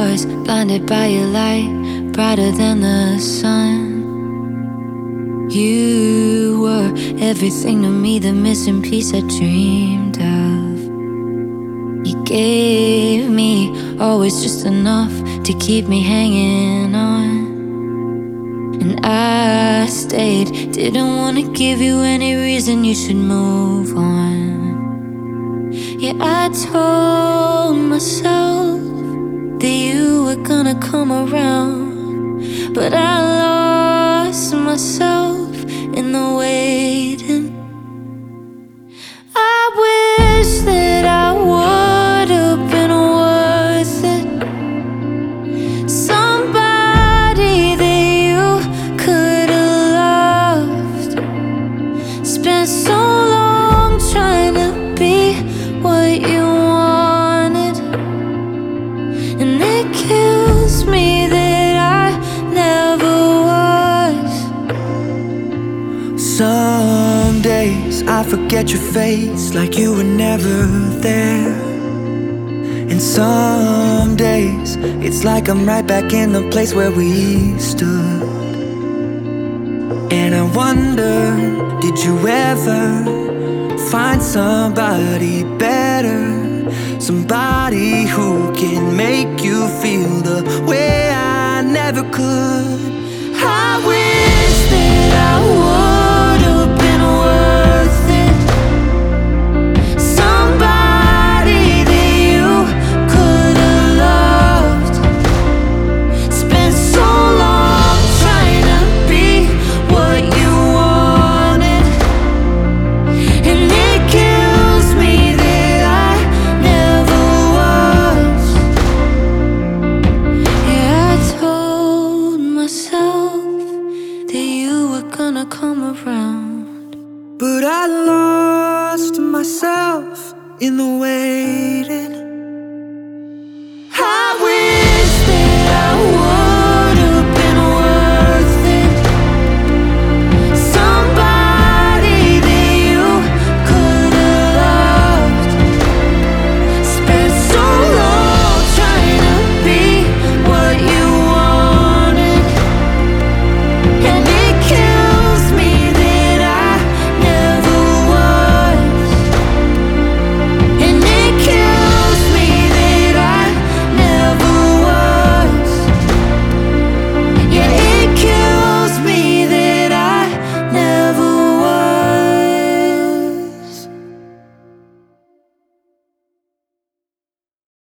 was blinded by your light, brighter than the sun. You were everything to me, the missing piece I dreamed of. You gave me always just enough to keep me hanging on. And I stayed, didn't wanna give you any reason you should move on. Yeah, I told myself that you were gonna come around, but I lost myself in the waiting. I wish that I would've been worth it, somebody that you could've loved. Spent so long trying to be what you wanted, and it kills me that I never was. Some days I forget your face like you were never there. And some days it's like I'm right back in the place where we stood. And I wonder, did you ever find somebody better? Somebody who can make you feel the way I never could. I wish that I would've been worth it, somebody that you could've loved. Spent so long trying to be what you wanted, and it kills me that I never was. Yeah, I told myself that you were gonna come around, But I lost myself in the